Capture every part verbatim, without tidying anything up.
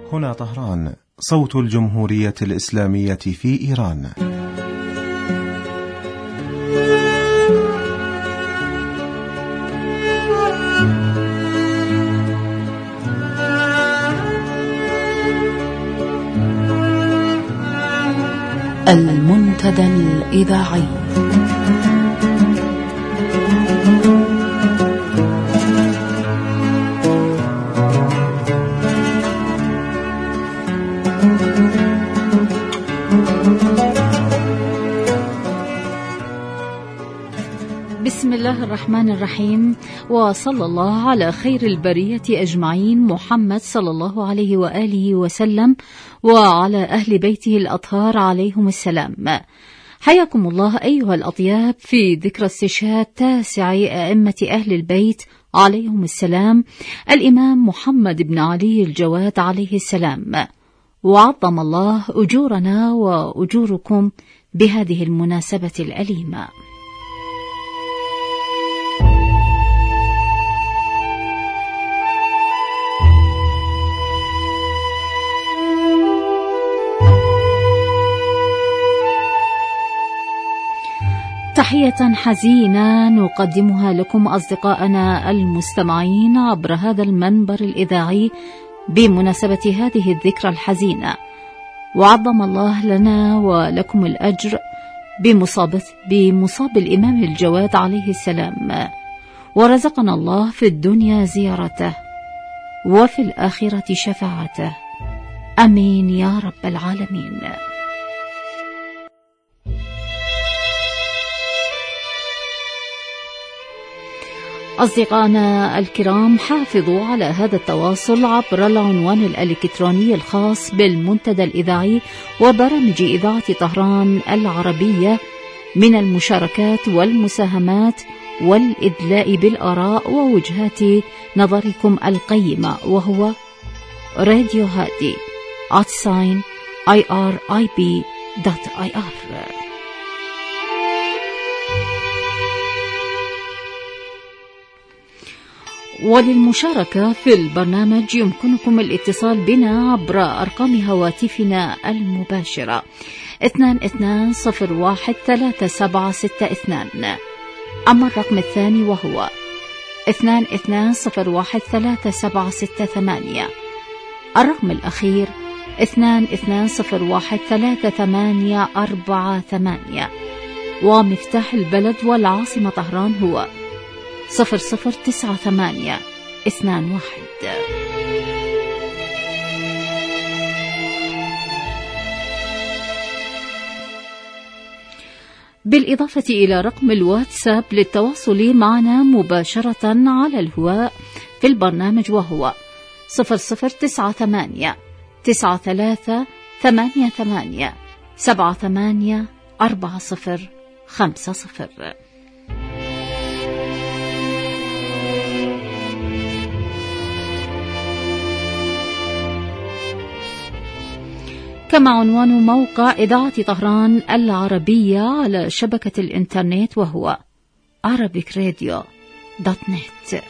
هنا طهران، صوت الجمهورية الإسلامية في إيران. المنتدى الإذاعي. بسم الله الرحمن الرحيم، وصلى الله على خير البرية أجمعين محمد صلى الله عليه وآله وسلم، وعلى أهل بيته الأطهار عليهم السلام. حياكم الله أيها الأطياب في ذكرى استشهاد تاسع أئمة أهل البيت عليهم السلام، الإمام محمد بن علي الجواد عليه السلام، وعظم الله أجورنا وأجوركم بهذه المناسبة الأليمة. تحية حزينة نقدمها لكم أصدقائنا المستمعين عبر هذا المنبر الإذاعي بمناسبة هذه الذكرى الحزينة، وعظم الله لنا ولكم الأجر بمصاب, بمصاب الإمام الجواد عليه السلام، ورزقنا الله في الدنيا زيارته وفي الآخرة شفاعته، أمين يا رب العالمين. أصدقائنا الكرام، حافظوا على هذا التواصل عبر العنوان الإلكتروني الخاص بالمنتدى الإذاعي وبرامج إذاعة طهران العربية من المشاركات والمساهمات والإدلاء بالآراء ووجهات نظركم القيمة، وهو راديو هادي آت ساين آي آر آي بي دوت آي آر. وللمشاركة في البرنامج يمكنكم الاتصال بنا عبر أرقام هواتفنا المباشرة اثنان اثنان صفر واحد ثلاثة سبعة ستة اثنان، أما الرقم الثاني وهو اثنان اثنان صفر واحد ثلاثة سبعة ستة ثمانية، الرقم الأخير اثنان اثنان صفر واحد ثلاثة ثمانية أربعة ثمانية، ومفتاح البلد والعاصمة طهران هو صفر صفر تسعة ثمانية اثنان واحد. بالإضافة إلى رقم الواتساب للتواصل معنا مباشرة على الهواء في البرنامج، وهو صفر صفر تسعة ثمانية تسعة ثلاثة ثمانية ثمانية سبعة ثمانية أربعة صفر خمسة صفر. كما عنوان موقع إذاعة طهران العربية على شبكة الإنترنت، وهو arabic radio دوت نت.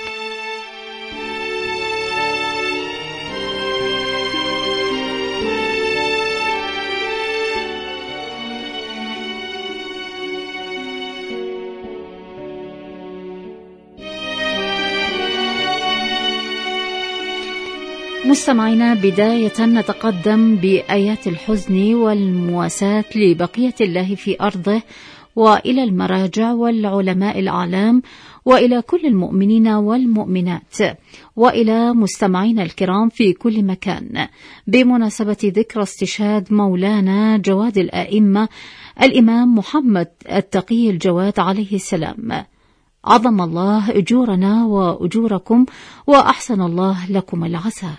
مستمعينا، بداية نتقدم بآيات الحزن والمواساة لبقية الله في أرضه، وإلى المراجع والعلماء الأعلام، وإلى كل المؤمنين والمؤمنات، وإلى مستمعينا الكرام في كل مكان، بمناسبة ذكرى استشهاد مولانا جواد الآئمة الإمام محمد التقي الجواد عليه السلام. عظم الله أجورنا وأجوركم، وأحسن الله لكم العزاء.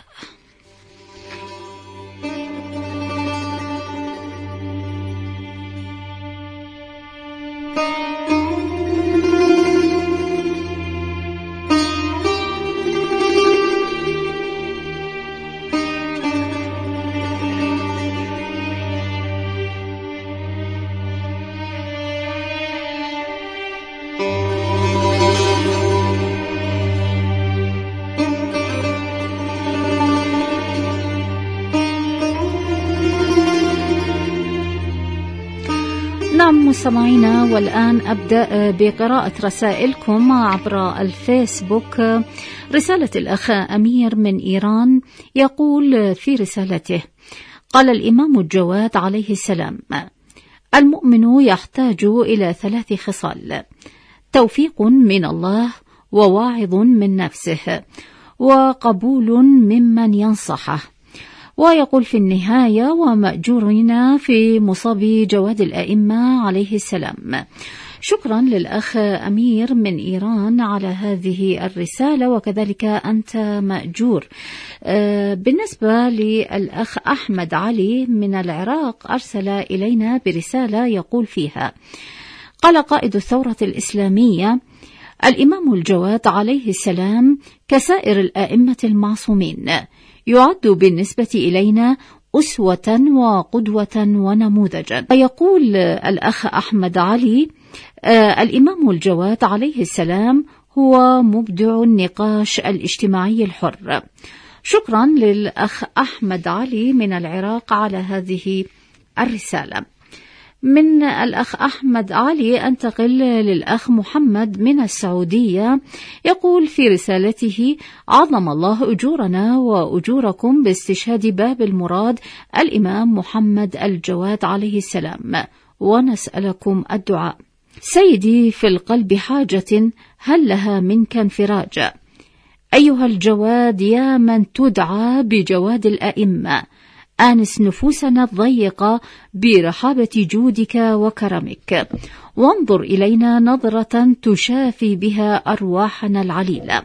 نعم مستمعينا، والآن أبدأ بقراءة رسائلكم عبر الفيسبوك. رسالة الأخ أمير من إيران يقول في رسالته: قال الإمام الجواد عليه السلام: المؤمن يحتاج إلى ثلاث خصال: توفيق من الله، وواعظ من نفسه، وقبول ممن ينصحه. ويقول في النهاية: ومأجورنا في مصاب جواد الأئمة عليه السلام. شكرا للأخ أمير من إيران على هذه الرسالة، وكذلك أنت مأجور. بالنسبة للأخ أحمد علي من العراق أرسل إلينا برسالة يقول فيها: قال قائد الثورة الإسلامية: الإمام الجواد عليه السلام كسائر الأئمة المعصومين يعد بالنسبة إلينا أسوة وقدوة ونموذجا. ويقول الأخ أحمد علي: آه الإمام الجواد عليه السلام هو مبدع النقاش الاجتماعي الحر. شكرا للأخ أحمد علي من العراق على هذه الرسالة. من الأخ أحمد علي أنتقل للأخ محمد من السعودية، يقول في رسالته: عظم الله أجورنا وأجوركم باستشهاد باب المراد الإمام محمد الجواد عليه السلام، ونسألكم الدعاء. سيدي في القلب حاجة هل لها منك انفراج، أيها الجواد يا من تدعى بجواد الأئمة، آنس نفوسنا الضيقة برحابة جودك وكرمك، وانظر إلينا نظرة تشافي بها أرواحنا العليلة.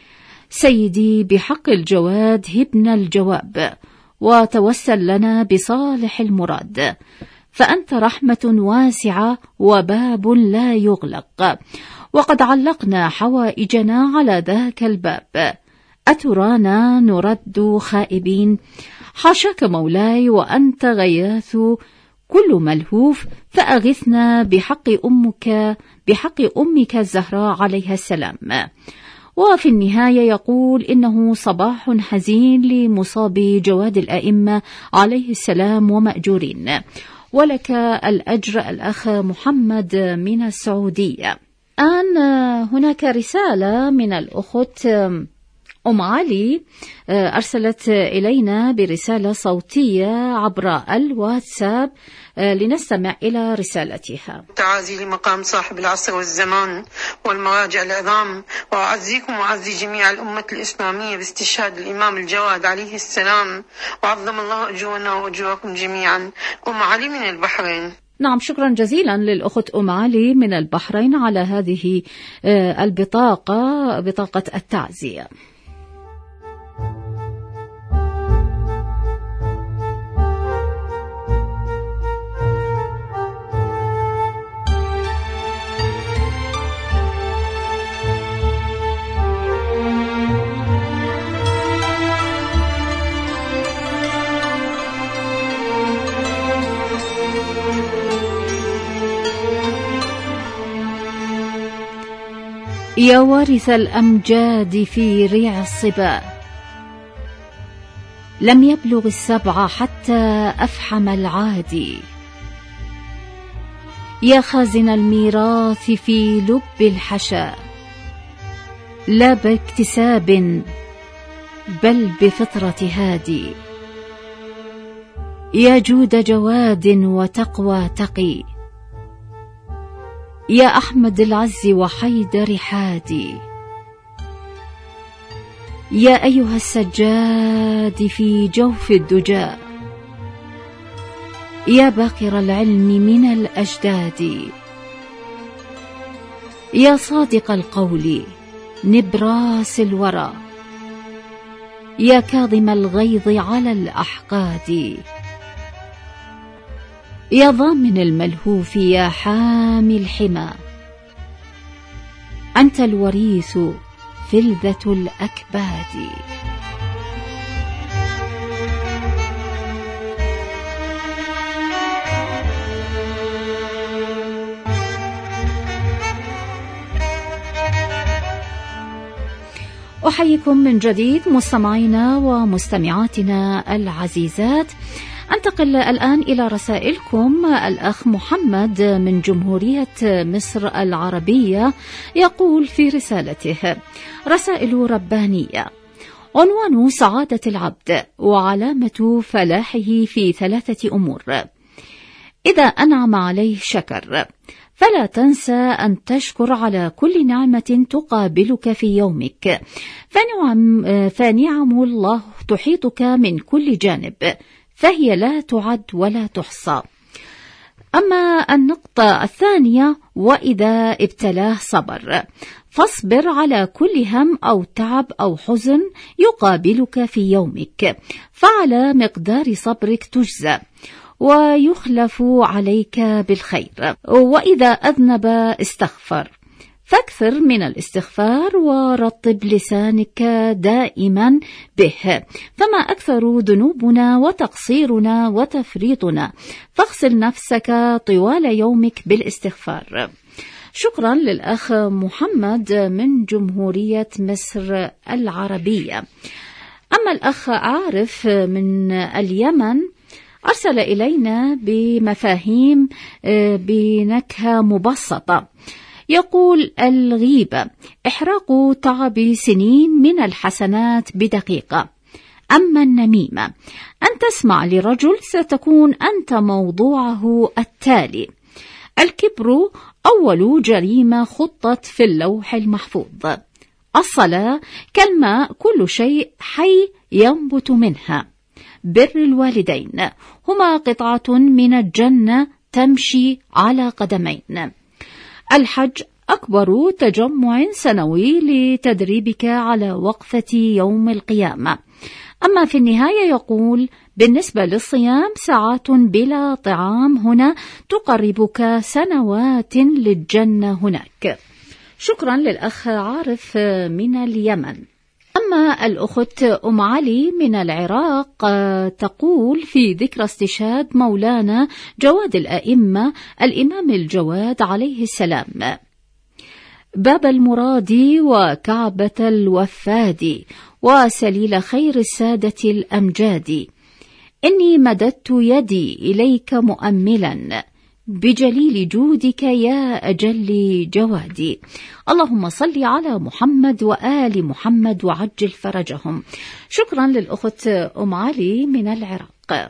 سيدي بحق الجواد هبنا الجواب، وتوسل لنا بصالح المراد، فأنت رحمة واسعة وباب لا يغلق، وقد علقنا حوائجنا على ذاك الباب، أترانا نرد خائبين؟ حاشاك مولاي وأنت غياث كل ملهوف، فأغثنا بحق أمك بحق أمك الزهراء عليها السلام. وفي النهاية يقول: إنه صباح حزين لمصاب جواد الأئمة عليه السلام ومأجورين، ولك الأجر الأخ محمد من السعودية. الآن هناك رسالة من الأخت أم علي أرسلت إلينا برسالة صوتية عبر الواتساب، لنستمع إلى رسالتها. تعازي لمقام صاحب العصر والزمان والمراجع العظام، وأعزيكم وأعزي جميع الأمة الإسلامية باستشهاد الإمام الجواد عليه السلام، وعظم الله أجورنا وأجوركم جميعا. أم علي من البحرين. نعم، شكرا جزيلا للأخت أم علي من البحرين على هذه البطاقة، بطاقة التعزية. يا وارث الأمجاد في ريع الصبا، لم يبلغ السبع حتى أفحم العادي. يا خازن الميراث في لب الحشا، لا باكتساب بل بفطرة هادي. يا جود جواد وتقوى تقي، يا أحمد العز وحيدر حادي. يا أيها السجاد في جوف الدجى، يا باقر العلم من الأجداد. يا صادق القول نبراس الورى، يا كاظم الغيظ على الأحقاد. يا ضامن الملهوف يا حامي الحمى، أنت الوريث فلذة الأكباد. أحييكم من جديد مستمعينا ومستمعاتنا العزيزات. أنتقل الآن إلى رسائلكم. الأخ محمد من جمهورية مصر العربية يقول في رسالته: رسائل ربانية. عنوان سعادة العبد وعلامة فلاحه في ثلاثة أمور: إذا أنعم عليه شكر، فلا تنسى أن تشكر على كل نعمة تقابلك في يومك، فنعم, فنعم الله تحيطك من كل جانب، فهي لا تعد ولا تحصى. أما النقطة الثانية: وإذا ابتلاه صبر، فاصبر على كل هم أو تعب أو حزن يقابلك في يومك، فعلى مقدار صبرك تجزى ويخلف عليك بالخير. وإذا أذنب استغفر، فاكثر من الاستغفار ورطب لسانك دائما به، فما أكثر ذنوبنا وتقصيرنا وتفريطنا، فاغسل نفسك طوال يومك بالاستغفار. شكرا للأخ محمد من جمهورية مصر العربية. أما الأخ عارف من اليمن أرسل إلينا بمفاهيم بنكهة مبسطة. يقول: الغيبة إحراق تعب سنين من الحسنات بدقيقة. أما النميمة أن تسمع لرجل ستكون أنت موضوعه التالي. الكبر أول جريمة خطت في اللوح المحفوظ. الصلاة كالماء، كل شيء حي ينبت منها. بر الوالدين هما قطعة من الجنة تمشي على قدمين. الحج أكبر تجمع سنوي لتدريبك على وقفة يوم القيامة. أما في النهاية يقول: بالنسبة للصيام ساعات بلا طعام هنا تقربك سنوات للجنة هناك. شكرا للأخ عارف من اليمن. أما الأخت أم علي من العراق تقول في ذكرى استشهاد مولانا جواد الأئمة الإمام الجواد عليه السلام: باب المراد وكعبة الوفاد وسليل خير السادة الأمجاد، إني مددت يدي إليك مؤملا بجليل جودك يا أجل جوادي. اللهم صل على محمد وآل محمد وعجل فرجهم. شكرا للأخت أم علي من العراق.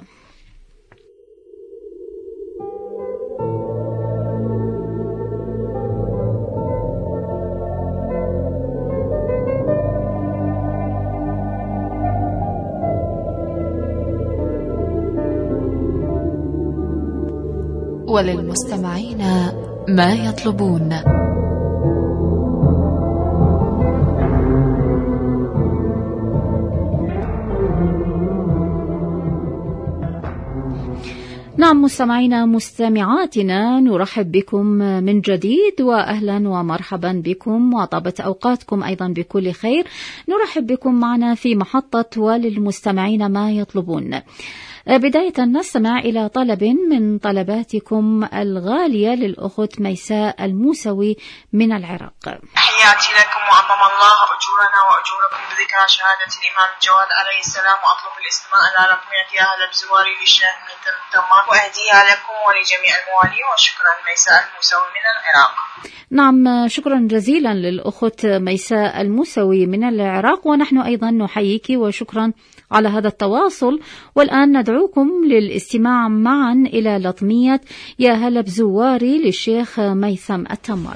وللمستمعين ما يطلبون. نعم مستمعينا مستمعاتنا، نرحب بكم من جديد وأهلا ومرحبا بكم وطابت أوقاتكم أيضا بكل خير. نرحب بكم معنا في محطة وللمستمعين ما يطلبون. بداية نستمع إلى طلب من طلباتكم الغالية للأخت ميساء الموسوي من العراق. تحياتي لكم وعظم الله أجورنا وأجوركم بذكرى شهادة الإمام الجواد عليه السلام، وأطلب الاستماع إلى رقمية يا هلا بزواري للشيخ ميتم التمام، وأهديها لكم ولجميع الموالين. وشكرا ميساء الموسوي من العراق. نعم شكرا جزيلا للأخت ميساء الموسوي من العراق، ونحن أيضا نحييك وشكرا على هذا التواصل. والآن ندعوكم للاستماع معا إلى لطمية يا هلا بزواري للشيخ ميثم التمر.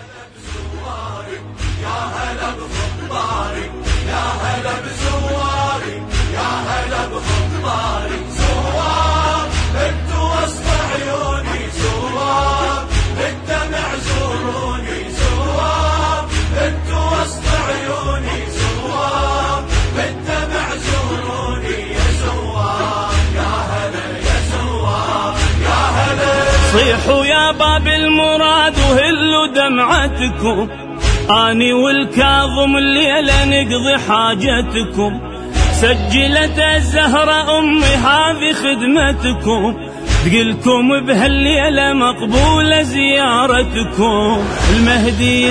يا هلا بخطباري يا هلا بزواري يا هلا بخطباري، زوار انت وسط عيوني، زوار بالدمع زوروني، زوار انت وسط عيوني، زوار بالدمع زوروني، يا زوار يا هلا يا زوار يا هلا. صيحوا يا باب المراد وهلوا دمعتكم، أني والكاظم الليلة نقضي حاجتكم، سجلت الزهرة أمي هذه خدمتكم، تقلكم بهالليلة مقبولة زيارتكم، المهدي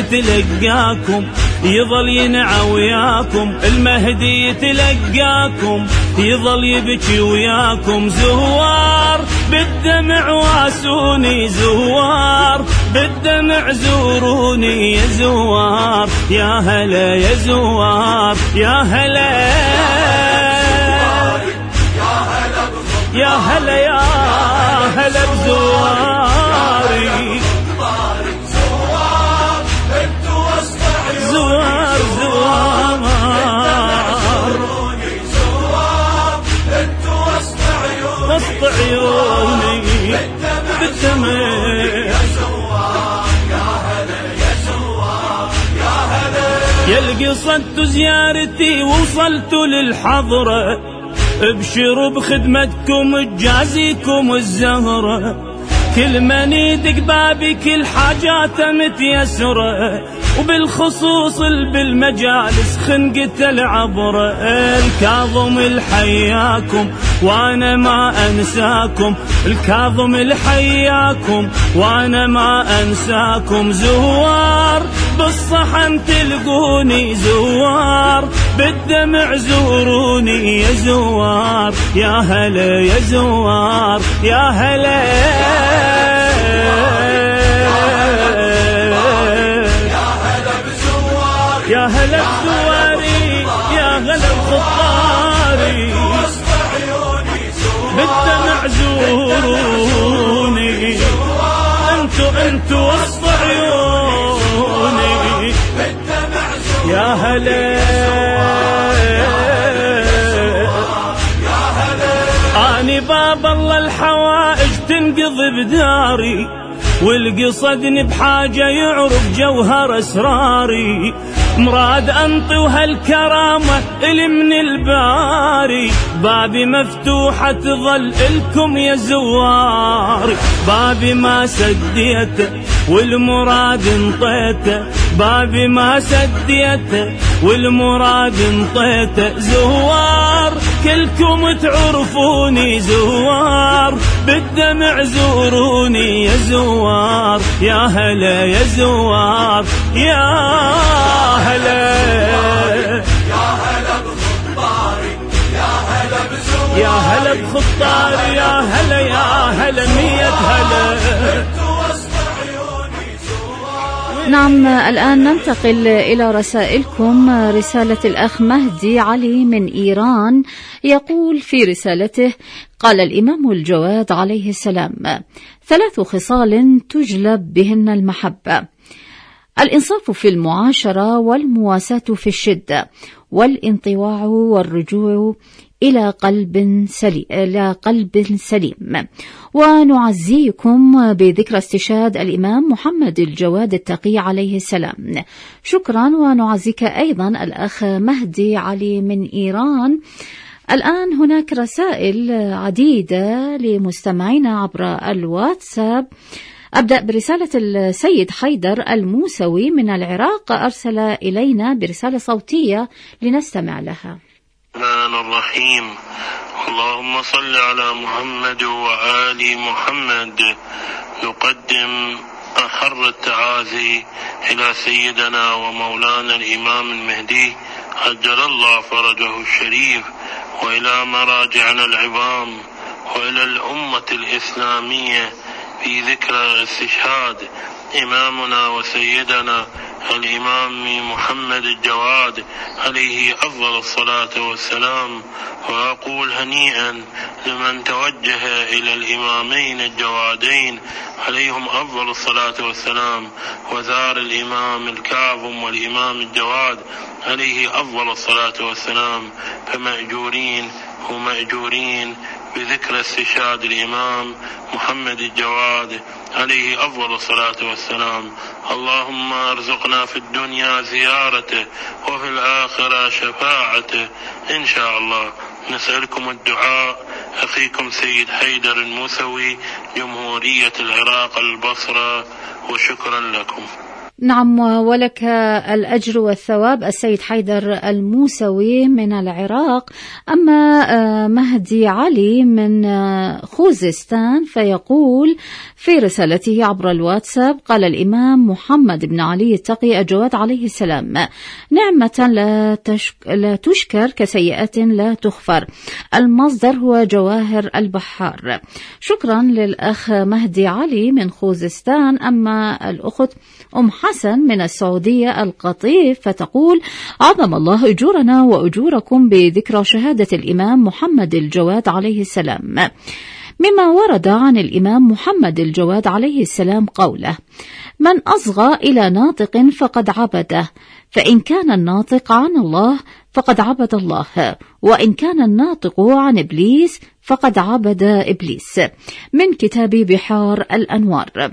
يتلقاكم يظل ينعى وياكم، المهدي يتلقاكم يظل يبكي وياكم زوار بالدمع واسوني زوار بالدمع زوروني يا زوار يا هلا يا زوار يا هلا يا هلا يا هلا بزواري زوار زوار وسط عيوني بالدمع يلقي صدت زيارتي وصلت للحضرة ابشروا بخدمتكم تجازيكم الزهرة كل من يدق بابي كل حاجاته متيسرة وبالخصوص بالمجالس خنقة العبرة الكاظم الحياكم وانا ما انساكم الكاظم الحياكم وانا ما انساكم زوار بالصحن تلقوني زوار بالدمع زوروني يا زوار يا هلا يا زوار يا هلا يا هلا بزواري يا هلا بخطاري بالدمع زوروني انتو انتو وسط عيوني يا هلا اني باب الله الحوائج تنقضي بداري والقصدني بحاجة يعرف جوهر اسراري مراد انطي وهالكرامة اللي من الباري بابي مفتوحة تظل الكم يا زواري بابي ما سديته والمراد انطيته بابي ما سديته والمراد انطيته زوار كلكم تعرفوني زوار بالدمع زوروني يا زوار يا هلا يا زوار يا هلا يا هلا بخطاري يا هلا بزواري يا هلا بخطاري يا هلا يا هلا مية هلا. نعم الآن ننتقل إلى رسائلكم. رسالة الأخ مهدي علي من إيران يقول في رسالته: قال الإمام الجواد عليه السلام: ثلاث خصال تجلب بهن المحبة: الإنصاف في المعاشرة والمواساة في الشدة والانطواع والرجوع إلى قلب سليم, إلى قلب سليم. ونعزيكم بذكرى استشهاد الإمام محمد الجواد التقي عليه السلام. شكرا. ونعزيك أيضا الأخ مهدي علي من إيران. الآن هناك رسائل عديدة لمستمعينا عبر الواتساب. أبدأ برسالة السيد حيدر الموسوي من العراق، أرسل إلينا برسالة صوتية لنستمع لها. الرحمن الرحيم. اللهم صل على محمد وآل محمد. نقدم أحر التعازي إلى سيدنا ومولانا الإمام المهدي عجل الله فرجه الشريف، وإلى مراجعنا العظام، وإلى الأمة الإسلامية في ذكرى استشهاد إمامنا وسيدنا الإمام محمد الجواد عليه أفضل الصلاة والسلام. وأقول هنيئا لمن توجه إلى الإمامين الجوادين عليهم أفضل الصلاة والسلام، وزار الإمام الكاظم والإمام الجواد عليه أفضل الصلاة والسلام، فمأجورين ومأجورين بذكر استشهاد الإمام محمد الجواد عليه أفضل الصلاة والسلام. اللهم ارزقنا في الدنيا زيارته وفي الآخرة شفاعته إن شاء الله. نسألكم الدعاء. أخيكم سيد حيدر الموسوي، جمهورية العراق البصرة، وشكرا لكم. نعم، ولك الأجر والثواب السيد حيدر الموسوي من العراق. أما مهدي علي من خوزستان فيقول في رسالته عبر الواتساب: قال الإمام محمد بن علي التقي الجواد عليه السلام: نعمة لا, تشك لا تشكر كسيئة لا تغفر. المصدر هو جواهر البحار. شكرا للأخ مهدي علي من خوزستان. أما الأخت أم حسن من السعودية القطيف فتقول: عظم الله أجورنا وأجوركم بذكرى شهادة الإمام محمد الجواد عليه السلام. مما ورد عن الإمام محمد الجواد عليه السلام قوله: من أصغى إلى ناطق فقد عبده، فإن كان الناطق عن الله فقد عبد الله، وإن كان الناطق عن إبليس فقد عبد إبليس. من كتاب بحار الأنوار.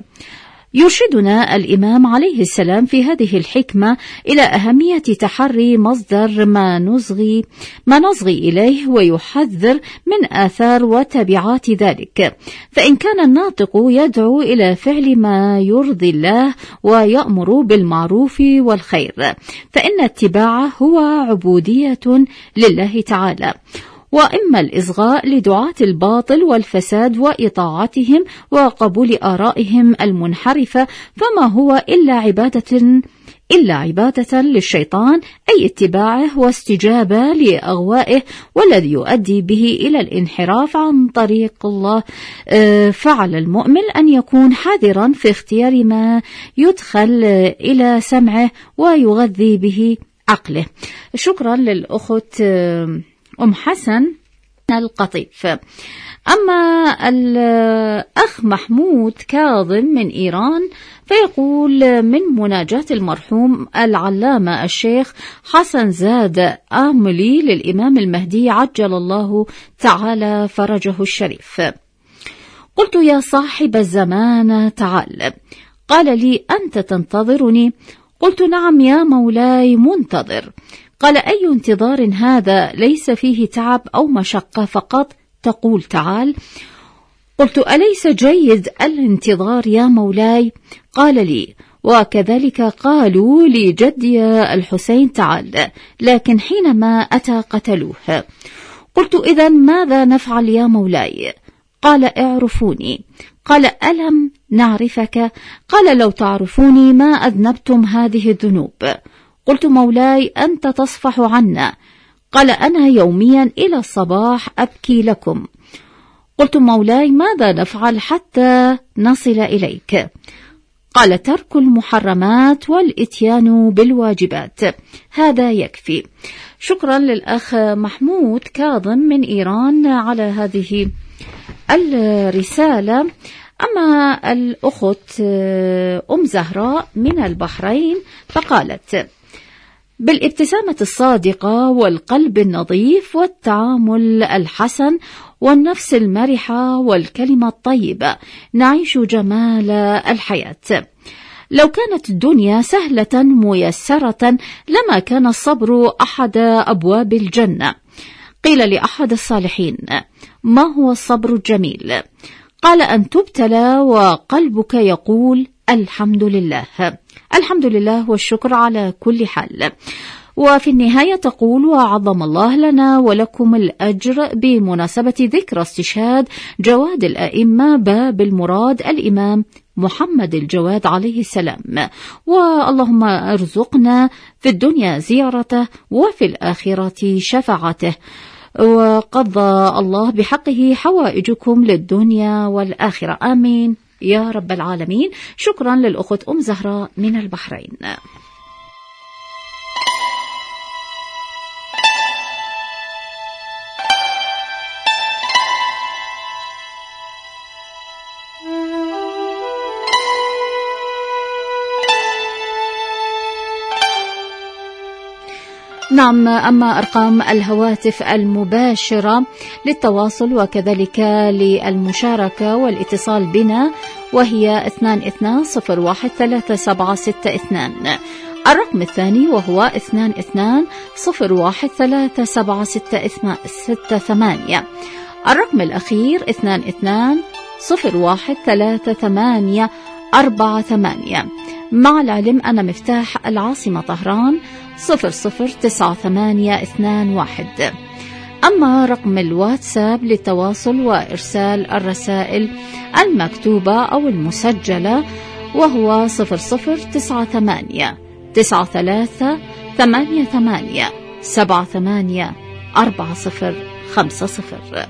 يرشدنا الإمام عليه السلام في هذه الحكمة إلى أهمية تحري مصدر ما نصغي, ما نصغي إليه، ويحذر من آثار وتبعات ذلك. فإن كان الناطق يدعو إلى فعل ما يرضي الله ويأمر بالمعروف والخير، فإن اتباعه هو عبودية لله تعالى. وإما الإصغاء لدعاة الباطل والفساد وإطاعتهم وقبول آرائهم المنحرفة، فما هو إلا عبادة إلا عبادة للشيطان، أي اتباعه واستجابة لأغوائه، والذي يؤدي به إلى الانحراف عن طريق الله. فعلى المؤمن أن يكون حذرا في اختيار ما يدخل إلى سمعه ويغذي به عقله. شكرا للأخت أم حسن القطيف. أما الأخ محمود كاظم من إيران فيقول: من مناجاة المرحوم العلامة الشيخ حسن زاد آملي للإمام المهدي عجل الله تعالى فرجه الشريف: قلت: يا صاحب الزمان تعال. قال لي: أنت تنتظرني؟ قلت: نعم يا مولاي منتظر. قال: أي انتظار هذا؟ ليس فيه تعب أو مشقة، فقط تقول تعال. قلت: أليس جيد الانتظار يا مولاي؟ قال لي: وكذلك قالوا لجدي الحسين تعال، لكن حينما أتى قتلوه. قلت: إذن ماذا نفعل يا مولاي؟ قال: اعرفوني. قال: ألم نعرفك؟ قال: لو تعرفوني ما أذنبتم هذه الذنوب. قلت: مولاي أنت تصفح عنا. قال: أنا يوميا إلى الصباح أبكي لكم. قلت: مولاي ماذا نفعل حتى نصل إليك؟ قال: ترك المحرمات والإتيان بالواجبات، هذا يكفي. شكرا للأخ محمود كاظم من إيران على هذه الرسالة. أما الأخت أم زهراء من البحرين فقالت: بالابتسامة الصادقة والقلب النظيف والتعامل الحسن والنفس المرحة والكلمة الطيبة نعيش جمال الحياة. لو كانت الدنيا سهلة ميسرة لما كان الصبر أحد أبواب الجنة. قيل لأحد الصالحين: ما هو الصبر الجميل؟ قال: أن تبتلى وقلبك يقول الحمد لله، الحمد لله والشكر على كل حال. وفي النهاية تقول: وعظم الله لنا ولكم الأجر بمناسبة ذكرى استشهاد جواد الأئمة باب المراد الإمام محمد الجواد عليه السلام، واللهم ارزقنا في الدنيا زيارته وفي الآخرة شفاعته، وقضى الله بحقه حوائجكم للدنيا والآخرة، آمين يا رب العالمين. شكرا للأخت أم زهراء من البحرين. نعم، أما أرقام الهواتف المباشرة للتواصل وكذلك للمشاركة والاتصال بنا وهي اثنان اثنان صفر واحد ثلاثة سبعة ستة اثنان. الرقم الثاني وهو اثنان اثنان صفر واحد ثلاثة سبعة ستة ثمانية. الرقم الأخير اثنان اثنان صفر واحد ثلاثة ثمانية أربعة ثمانية. مع العلم أنا مفتاح العاصمة طهران صفر صفر تسعة ثمانية اثنان واحد. أما رقم الواتساب للتواصل وإرسال الرسائل المكتوبة أو المسجلة وهو صفر صفر تسعة ثمانية تسعة ثلاثة ثمانية ثمانية سبعة ثمانية أربعة صفر خمسة صفر.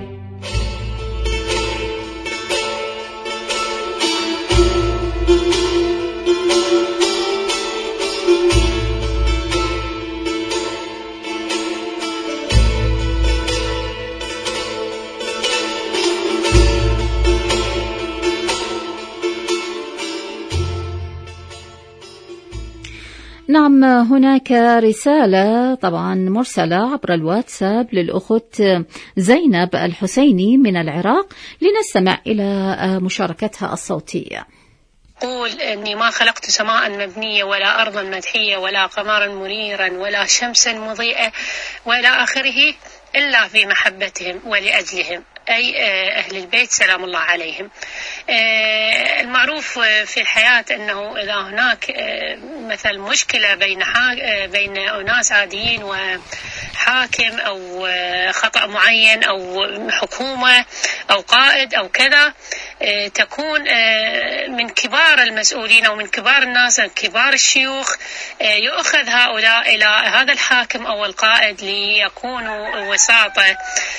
نعم، هناك رسالة طبعا مرسلة عبر الواتساب للأخت زينب الحسيني من العراق، لنستمع إلى مشاركتها الصوتية. قول أني ما خلقت سماء مبنية ولا أرضا مدحية ولا قمرا منيرا ولا شمسا مضيئة وإلى آخره إلا في محبتهم ولأجلهم، أي أهل البيت سلام الله عليهم. المعروف في الحياة أنه إذا هناك مثل مشكلة بين بين أناس عاديين وحاكم أو خطأ معين أو حكومة أو قائد أو كذا، تكون من كبار المسؤولين أو من كبار الناس كبار الشيوخ يؤخذ هؤلاء إلى هذا الحاكم أو القائد ليكونوا وساطة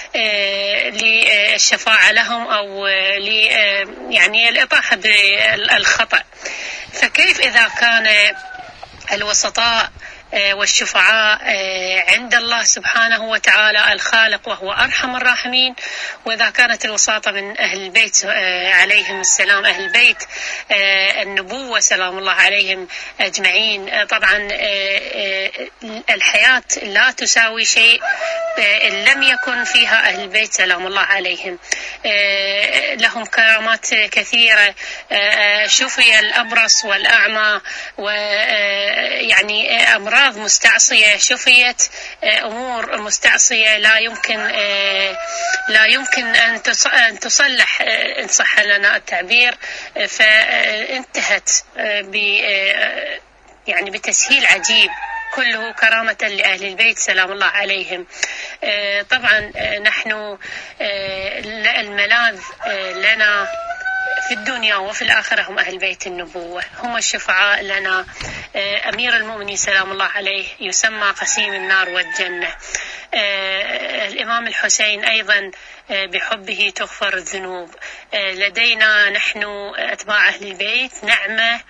للشفاعة لهم أو ل يعني الإطاحة بالخطأ. فكيف إذا كان الوسطاء والشفعاء عند الله سبحانه وتعالى الخالق وهو أرحم الراحمين، وإذا كانت الوساطة من أهل البيت عليهم السلام، أهل البيت النبوة سلام الله عليهم أجمعين. طبعا الحياة لا تساوي شيء إن لم يكن فيها أهل البيت سلام الله عليهم. لهم كرامات كثيرة، شفي الأبرص والأعمى ويعني أمراض مستعصية شفيت، أمور مستعصية لا يمكن لا يمكن أن تصلح إن صح لنا التعبير، فانتهت ب يعني بتسهيل عجيب كله كرامة لأهل البيت سلام الله عليهم. طبعا نحن الملاذ لنا في الدنيا وفي الآخرة هم أهل بيت النبوة، هم الشفعاء لنا. أمير المؤمنين سلام الله عليه يسمى قسيم النار والجنة. الإمام الحسين أيضا بحبه تغفر الذنوب. لدينا نحن أتباع أهل البيت نعمة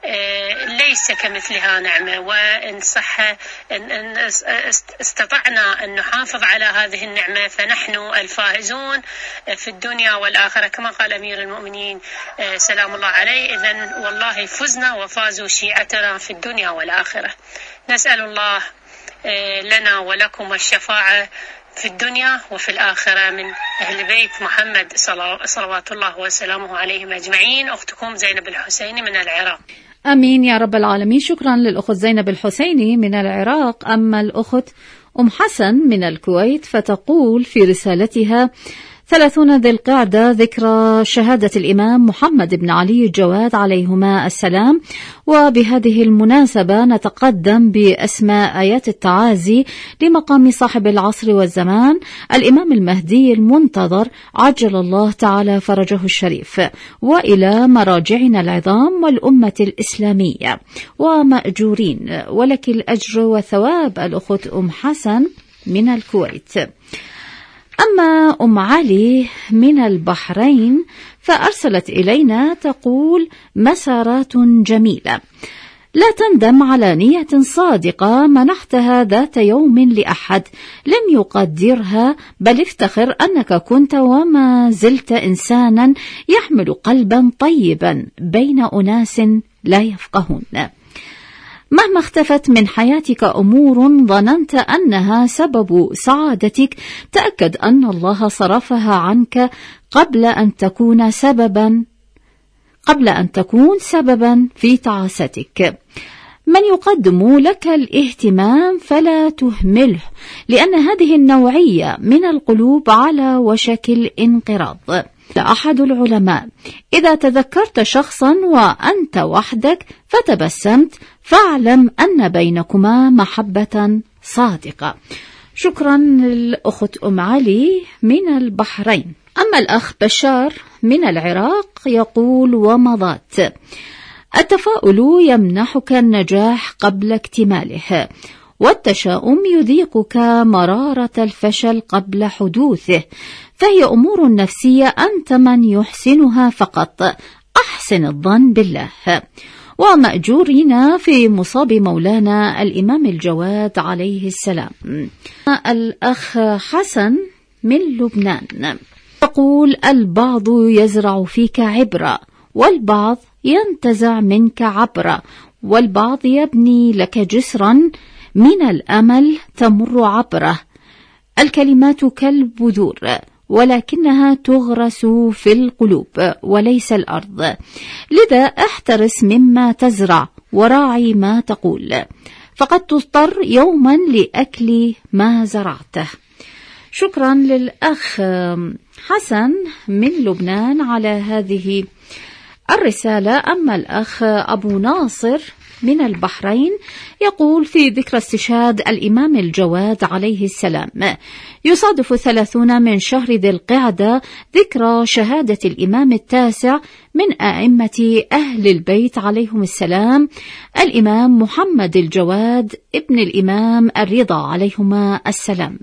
ليس كمثلها نعمة، وإن صح إن استطعنا أن نحافظ على هذه النعمة فنحن الفائزون في الدنيا والآخرة، كما قال أمير المؤمنين سلام الله عليه: إذن والله فزنا وفازوا شيعتنا في الدنيا والآخرة. نسأل الله لنا ولكم الشفاعة في الدنيا وفي الآخرة من أهل بيت محمد صلوات الله وسلامه عليهم أجمعين. أختكم زينب الحسيني من العراق. أمين يا رب العالمين. شكرا للأخت زينب الحسيني من العراق. أما الأخت أم حسن من الكويت فتقول في رسالتها: ثلاثون ذي القعدة ذكرى شهادة الإمام محمد بن علي الجواد عليهما السلام، وبهذه المناسبة نتقدم بأسماء آيات التعازي لمقام صاحب العصر والزمان الإمام المهدي المنتظر عجل الله تعالى فرجه الشريف، وإلى مراجعنا العظام والأمة الإسلامية ومأجورين، ولك الأجر وثواب. الأخت أم حسن من الكويت. أما أم علي من البحرين فأرسلت إلينا تقول: مسارات جميلة، لا تندم على نية صادقة منحتها ذات يوم لأحد لم يقدرها، بل افتخر أنك كنت وما زلت إنسانا يحمل قلبا طيبا بين أناس لا يفقهون. مهما اختفت من حياتك أمور ظننت أنها سبب سعادتك، تأكد أن الله صرفها عنك قبل أن تكون سببا قبل أن تكون سببا في تعاستك. من يقدم لك الاهتمام فلا تهمله، لأن هذه النوعية من القلوب على وشك الانقراض. أحد العلماء: إذا تذكرت شخصا وأنت وحدك فتبسمت فاعلم أن بينكما محبة صادقة. شكرا للأخت أم علي من البحرين. أما الأخ بشار من العراق يقول: ومضات. التفاؤل يمنحك النجاح قبل اكتماله، والتشاؤم يذيقك مرارة الفشل قبل حدوثه، فهي أمور نفسية أنت من يحسنها فقط. أحسن الظن بالله. ومأجورين في مصاب مولانا الإمام الجواد عليه السلام. الأخ حسن من لبنان يقول: البعض يزرع فيك عبرة، والبعض ينتزع منك عبرة، والبعض يبني لك جسرا من الأمل تمر عبره. الكلمات كالبذور، ولكنها تغرس في القلوب وليس الأرض، لذا احترس مما تزرع وراعي ما تقول، فقد تضطر يوما لأكل ما زرعته. شكرا للأخ حسن من لبنان على هذه الرسالة. أما الأخ أبو ناصر من البحرين يقول: في ذكرى استشهاد الإمام الجواد عليه السلام، يصادف ثلاثون من شهر ذي القعدة ذكرى شهادة الإمام التاسع من أئمة أهل البيت عليهم السلام، الإمام محمد الجواد ابن الإمام الرضا عليهما السلام،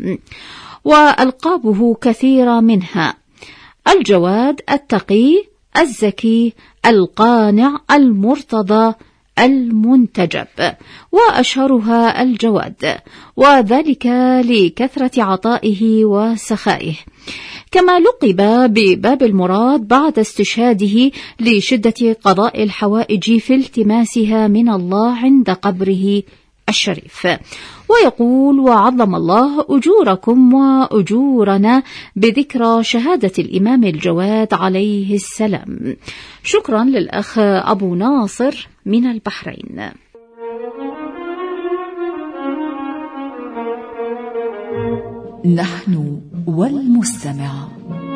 وألقابه كثيرة منها: الجواد، التقي، الزكي، القانع، المرتضى، المنتجب، وأشهرها الجواد، وذلك لكثرة عطائه وسخائه. كما لقب بباب المراد بعد استشهاده لشدة قضاء الحوائج في التماسها من الله عند قبره الشريف. ويقول: وعظم الله أجوركم وأجورنا بذكرى شهادة الإمام الجواد عليه السلام. شكرا للأخ أبو ناصر من البحرين. نحن والمستمع.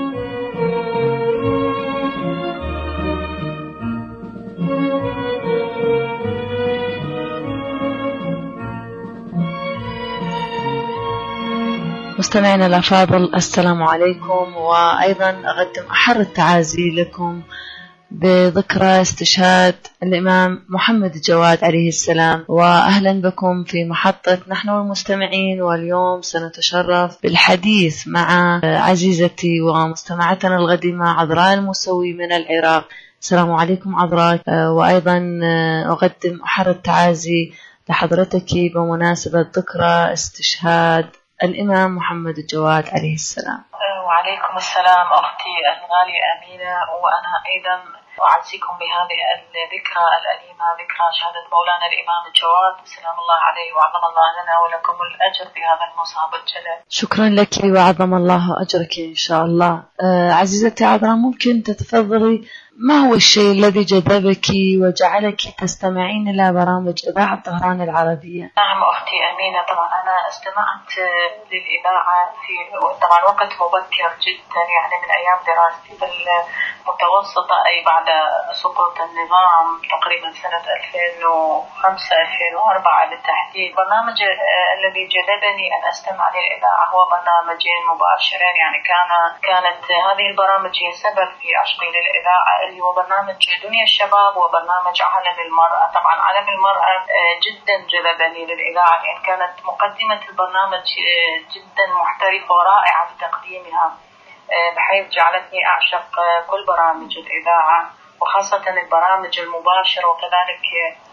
مستمعينا الأفاضل، السلام عليكم، وأيضا أقدم أحر التعازي لكم بذكرى استشهاد الإمام محمد الجواد عليه السلام، وأهلا بكم في محطة نحن والمستمعين. واليوم سنتشرف بالحديث مع عزيزتي ومستمعتنا القديمة عذراء الموسوي من العراق. السلام عليكم عذراء. وأيضا أقدم أحر التعازي لحضرتك بمناسبة ذكرى استشهاد الإمام محمد الجواد عليه السلام. وعليكم السلام أختي الغالية أمينة، وأنا أيضا أعزيكم بهذه الذكرى الأليمة، ذكرى شهادة مولانا الإمام الجواد سلام الله عليه، وعظم الله لنا ولكم الأجر بهذا المصاب الجلل. شكرا لك وعظم الله أجرك إن شاء الله. آه عزيزتي عذراء، ممكن تتفضلي ما هو الشيء الذي جذبك وجعلك تستمعين إلى برامج إذاعة طهران العربية؟ نعم أختي أمينة، طبعا أنا استمعت للإذاعة في طبعا وقت مبكر جدا، يعني من أيام دراستي في المتوسطة، أي بعد سقوط النظام تقريبا سنة ألفين وخمسة ألفين وأربعة بالتحديد. برنامج الذي جذبني أن أستمع للإذاعة هو برنامجين مباشرين، يعني كان كانت هذه البرامج هي سبب في عشقي للإذاعة، اللي هو برنامج دنيا الشباب وبرنامج عالم المرأة. طبعا عالم المرأة جدا جذبني للإذاعة، لأن يعني كانت مقدمة البرنامج جدا محترفة ورائعة في تقديمها، بحيث جعلتني أعشق كل برامج الإذاعة، وخاصة البرامج المباشرة، وكذلك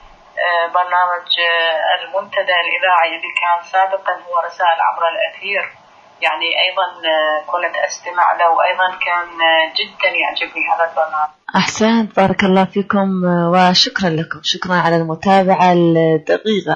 برنامج المنتدى الإذاعي اللي كان سابقا هو رسائل عبر الأثير، يعني أيضا كنت أستمع له، وأيضا كان جدا يعجبني هذا البرنامج. أحسنت، بارك الله فيكم، وشكرا لكم، شكرا على المتابعة الدقيقة،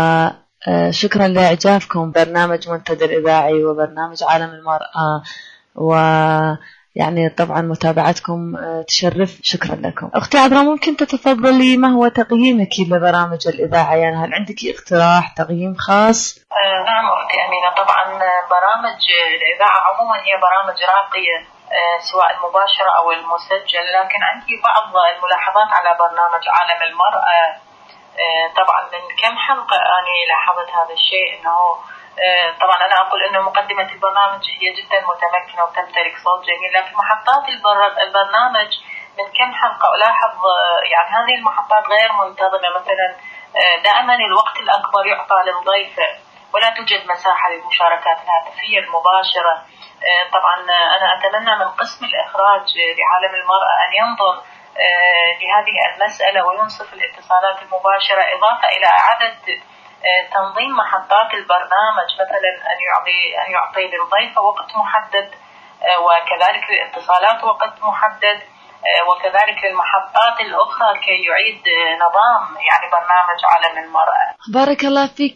وشكرا لإعجابكم برنامج منتدى الإذاعي وبرنامج عالم المرأة. يعني طبعا متابعتكم تشرف. شكرا لكم. أختي عذراء، ممكن تتفضلي ما هو تقييمك لبرامج الإذاعة؟ يعني هل عندك اقتراح تقييم خاص؟ آه نعم أختي أمينة، طبعا برامج الإذاعة عموما هي برامج راقية آه سواء المباشرة أو المسجل، لكن عندي بعض الملاحظات على برنامج عالم المرأة. آه طبعا من كم حلقة أنا لاحظت هذا الشيء، أنه طبعا أنا أقول أنه مقدمة البرنامج هي جدا متمكنة وتمتلك صوت جميل، لكن محطات البرنامج من كم حلقة ألاحظ يعني هذه المحطات غير منتظمة. مثلا دائما الوقت الأكبر يعطى للضيف ولا توجد مساحة للمشاركات الهاتفية المباشرة. طبعا أنا أتمنى من قسم الإخراج لعالم المرأة أن ينظر لهذه المسألة وينصف الاتصالات المباشرة، إضافة إلى إعادة تنظيم محطات البرنامج، مثلا أن يعطي أن يعطي للضيف وقت محدد، وكذلك للاتصالات وقت محدد، وكذلك للمحطات الأخرى كي يعيد نظام يعني برنامج عالم المرأة. بارك الله فيك،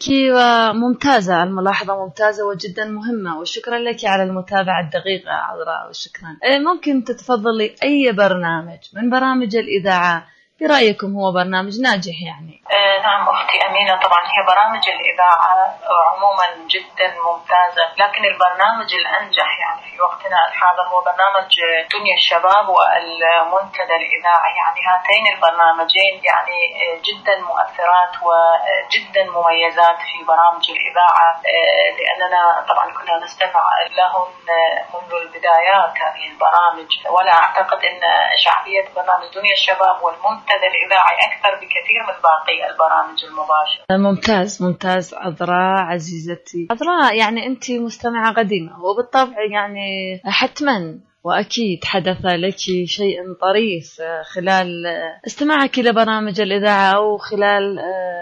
وممتازة الملاحظة، ممتازة وجدا مهمة، وشكرا لك على المتابعة الدقيقة عذراء، وشكرا. ممكن تتفضلي أي برنامج من برامج الإذاعة برأيكم هو برنامج ناجح يعني؟ آه نعم أختي أمينة، طبعا هي برامج الإذاعة عموما جدا ممتازة، لكن البرنامج الأنجح يعني في وقتنا الحاضر هو برنامج دنيا الشباب والمنتدى الإذاعي. يعني هاتين البرنامجين يعني جدا مؤثرات وجدا مميزات في برامج الإذاعة، آه لأننا طبعا كنا نستمع لهم منذ البدايات هذه البرامج، ولا أعتقد أن شعبية برنامج دنيا الشباب والمنتدى الإذاعي أكثر بكثير من باقي البرامج المباشرة. ممتاز ممتاز. عذراء عزيزتي عذراء، يعني أنت مستمعة قديمة، وبالطبع يعني حتما وأكيد حدث لك شيء طريف خلال استماعك لبرامج الإذاعة أو خلال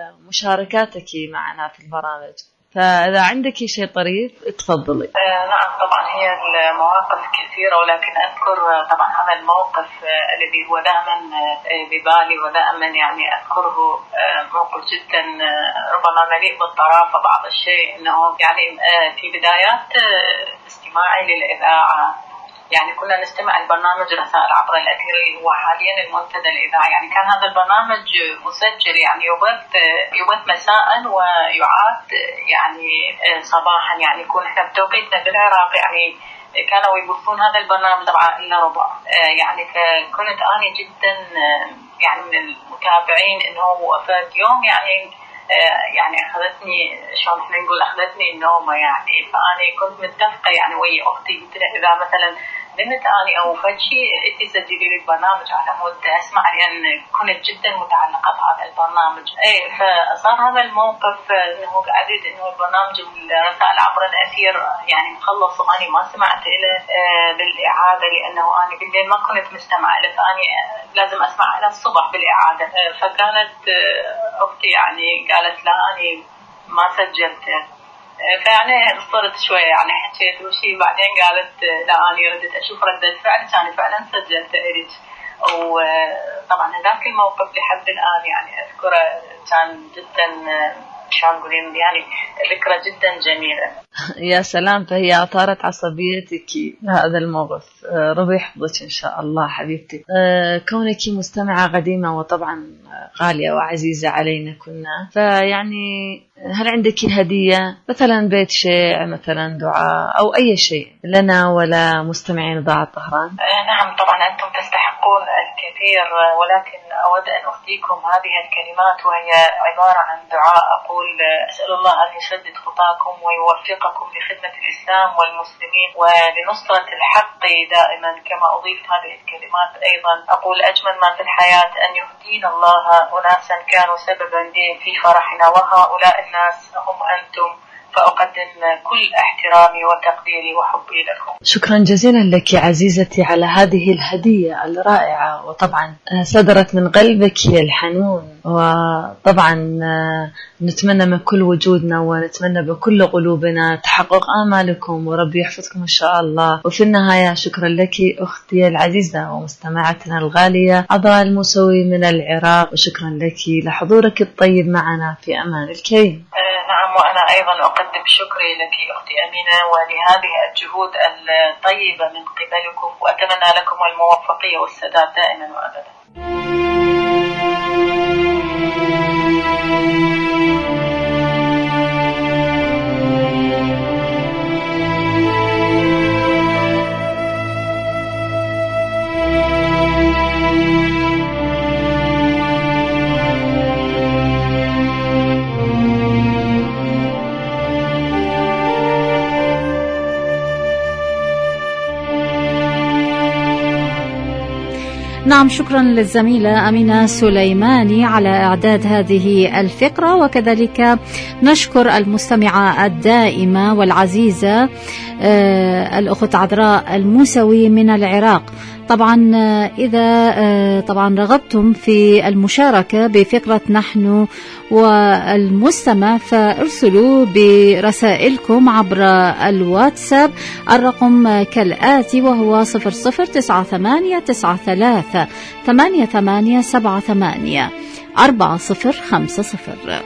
مشاركاتك معنا في البرامج، فإذا عندك شيء طريف تفضلي. آه نعم طبعا هي المواقف كثيرة، ولكن أذكر طبعا هذا الموقف آه الذي هو دائما آه ببالي ودائما يعني أذكره، آه موقف جدا آه ربما مليء بالطرافة بعض الشيء. إنه يعني آه في بدايات آه استماعي للإذاعة يعني كنا نستمع البرنامج رسائل عبر الأثير اللي هو حاليا المنتدى الإذاعي. يعني كان هذا البرنامج مسجل، يعني يبث يبث مساء ويعاد يعني صباحا، يعني يكون احنا بتوقيتنا بالعراق يعني كانوا يبثون هذا البرنامج طبعا إلا ربع. يعني فكنت أنا جدا يعني من المتابعين إنه وفات يوم يعني يعني أخذتني شلون احنا نقول أخذتني النومة يعني. فأنا كنت متفقة يعني ويا أختي، قلت لها إذا مثلا بنت أنا أو فشي أنتي سجلي لي البرنامج على مود أسمع، لأن كنت جدا متعلقة بهذا البرنامج. إيه فصار هذا الموقف إنه قعدت إنه البرنامج الرسائل عبر الأثير يعني مخلص وأنا ما سمعت له بالإعادة، لأنه أنا بالليل ما كنت مستمعة له، فأنا لازم أسمع له الصبح بالإعادة. فكانت أختي يعني قالت لا أنا ما سجلته، فيعني صرت شوية يعني حكيت وشي، بعدين قالت لا أنا ردت أشوف ردة فعل، كان فعلا سجلت إليك. وطبعا هذاك الموقف لحد الآن يعني أذكره، كان جدا شلون نقولين يعني ذكرى جدا جميلة. يا سلام، فهي أثارت عصبيتك هذا الموقف. ربي يحفظك إن شاء الله حبيبتي. كونك مستمعة قديمة وطبعا غالية وعزيزة علينا كنا، فيعني هل عندك هدية مثلا بيت شيء مثلا دعاء أو أي شيء لنا ولا مستمعين إذاعة طهران؟ نعم طبعا أنتم تستحقون الكثير، ولكن أود أن أهديكم هذه الكلمات وهي عبارة عن دعاء. أقول أسأل الله أن يسدد خطاكم ويوفقكم لخدمة الإسلام والمسلمين ولنصرة الحق دائما. كما أضيف هذه الكلمات أيضا أقول أجمل ما في الحياة أن يهدينا الله أناسا كانوا سببا لي في فرحنا، وهؤلاء الناس هم أنتم، فأقدم كل احترامي وتقديري وحبي لكم. شكرا جزيلا لك عزيزتي على هذه الهدية الرائعة، وطبعا صدرت من قلبك الحنون، وطبعا نتمنى من كل وجودنا ونتمنى بكل قلوبنا تحقق آمالكم وربي يحفظكم إن شاء الله. وفي النهاية شكرا لك أختي العزيزة ومستمعتنا الغالية عذراء الموسوي من العراق، وشكرا لك لحضورك الطيب معنا في أمان الكريم. نعم، وأنا أيضا أقدم شكري لك أختي أمينة ولهذه الجهود الطيبة من قبلكم، وأتمنى لكم الموفقية والسداد دائما وأبدا. نعم، شكرا للزميلة أمينة سليماني على إعداد هذه الفقرة، وكذلك نشكر المستمعة الدائمة والعزيزة الأخت عذراء الموسوي من العراق. طبعا إذا طبعا رغبتم في المشاركة بفقرة نحن والمستمع فارسلوا برسائلكم عبر الواتساب. الرقم كالآتي وهو صفر صفر تسعة ثمانية تسعة ثلاثة ثمانية ثمانية سبعة ثمانية أربعة صفر خمسة صفر.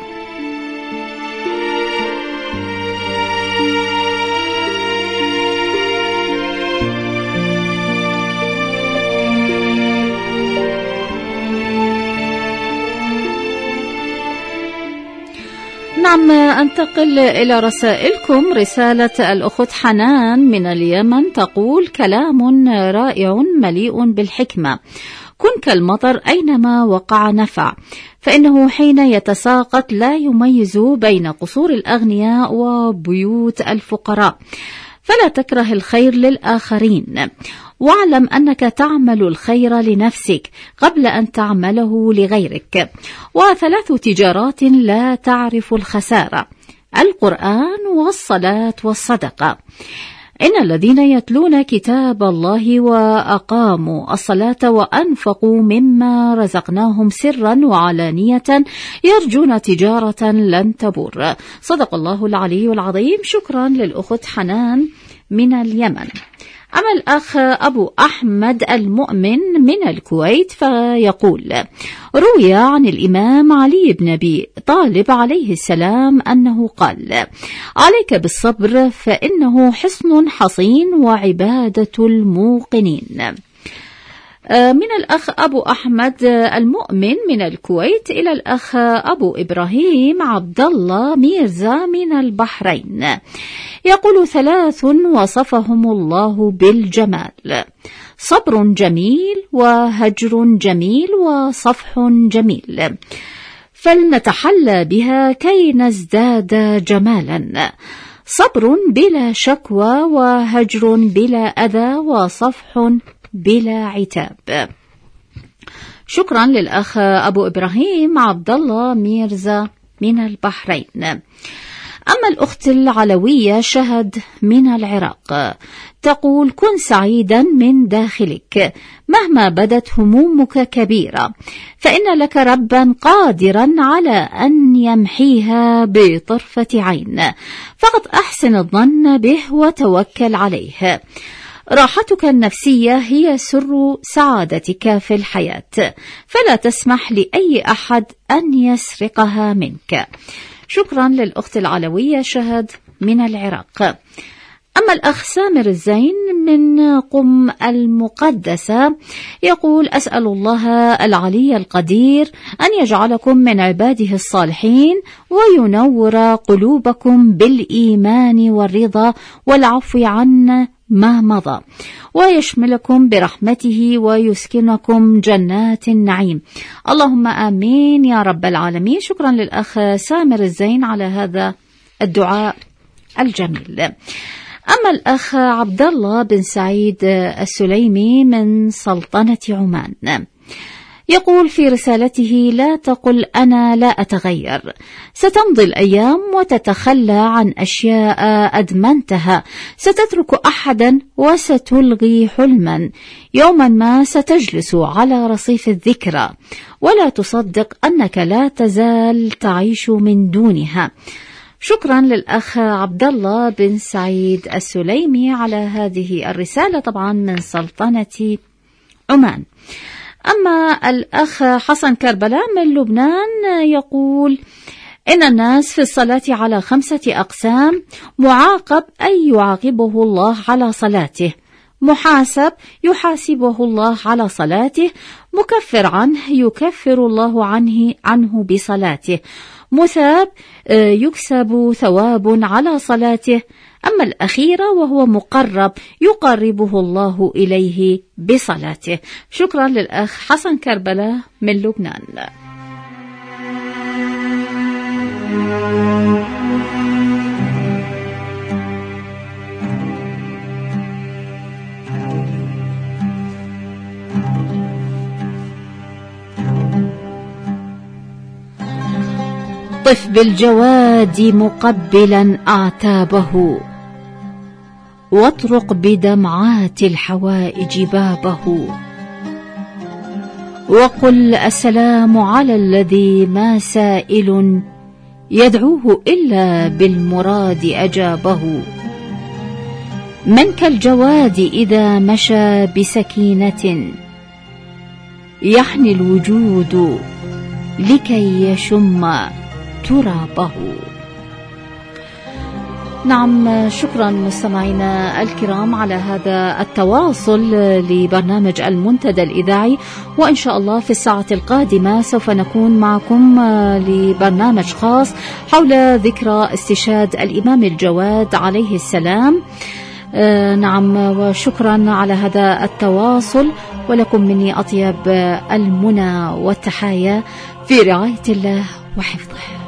نعم، أنتقل إلى رسائلكم. رسالة الأخت حنان من اليمن تقول: كلام رائع مليء بالحكمة، كن كالمطر أينما وقع نفع، فإنه حين يتساقط لا يميز بين قصور الأغنياء وبيوت الفقراء، فلا تكره الخير للآخرين، واعلم أنك تعمل الخير لنفسك قبل أن تعمله لغيرك، وثلاث تجارات لا تعرف الخسارة: القرآن والصلاة والصدقة. إن الذين يتلون كتاب الله وأقاموا الصلاة وأنفقوا مما رزقناهم سرا وعلانية يرجون تجارة لن تبور. صدق الله العلي العظيم. شكرا للأخت حنان من اليمن. أما الأخ أبو أحمد المؤمن من الكويت فيقول: روي عن الإمام علي بن أبي طالب عليه السلام أنه قال: عليك بالصبر فإنه حصن حصين وعبادة الموقنين. من الأخ أبو أحمد المؤمن من الكويت إلى الأخ أبو إبراهيم عبد الله ميرزا من البحرين، يقول: ثلاث وصفهم الله بالجمال: صبر جميل وهجر جميل وصفح جميل، فلنتحلى بها كي نزداد جمالا. صبر بلا شكوى وهجر بلا أذى وصفح بلا عتاب. شكرا للأخ أبو إبراهيم عبد الله ميرزا من البحرين. أما الأخت العلوية شهد من العراق تقول: كن سعيدا من داخلك مهما بدت همومك كبيرة، فإن لك ربا قادرا على أن يمحيها بطرفة عين، فقط أحسن الظن به وتوكل عليه. راحتك النفسية هي سر سعادتك في الحياة، فلا تسمح لأي أحد أن يسرقها منك. شكرا للأخت العلوية شهد من العراق. أما الأخ سامر الزين من قم المقدسة يقول: أسأل الله العلي القدير أن يجعلكم من عباده الصالحين وينور قلوبكم بالإيمان والرضا والعفو عن ما مضى، ويشملكم برحمته ويسكنكم جنات النعيم. اللهم آمين يا رب العالمين. شكرا للأخ سامر الزين على هذا الدعاء الجميل. أما الأخ عبد الله بن سعيد السليمي من سلطنة عمان يقول في رسالته: لا تقل أنا لا أتغير، ستمضي الأيام وتتخلى عن أشياء أدمنتها، ستترك أحدا وستلغي حلما، يوما ما ستجلس على رصيف الذكرى ولا تصدق أنك لا تزال تعيش من دونها. شكرا للأخ عبد الله بن سعيد السليمي على هذه الرسالة، طبعا من سلطنة عمان. أما الأخ حسن كربلاء من لبنان يقول: إن الناس في الصلاة على خمسة أقسام: معاقب أي يعاقبه الله على صلاته، محاسب يحاسبه الله على صلاته، مكفر عنه يكفر الله عنه عنه بصلاته، مثاب يكسب ثواب على صلاته، أما الأخيرة وهو مقرب يقربه الله إليه بصلاته. شكرا للأخ حسن كربلاء من لبنان. طف بالجواد مقبلا أعتابه، واطرق بدمعات الحوائج بابه، وقل السلام على الذي ما سائل يدعوه إلا بالمراد أجابه. من كالجواد إذا مشى بسكينة، يحني الوجود لكي يشم ترابه. نعم، شكرا مستمعينا الكرام على هذا التواصل لبرنامج المنتدى الإذاعي، وإن شاء الله في الساعة القادمة سوف نكون معكم لبرنامج خاص حول ذكرى استشهاد الإمام الجواد عليه السلام. آه نعم، وشكرا على هذا التواصل، ولكم مني أطيب المنى والتحايا في رعاية الله وحفظه.